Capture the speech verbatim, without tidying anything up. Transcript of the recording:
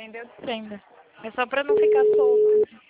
Prendeu, desprenda. É só pra não ficar solto.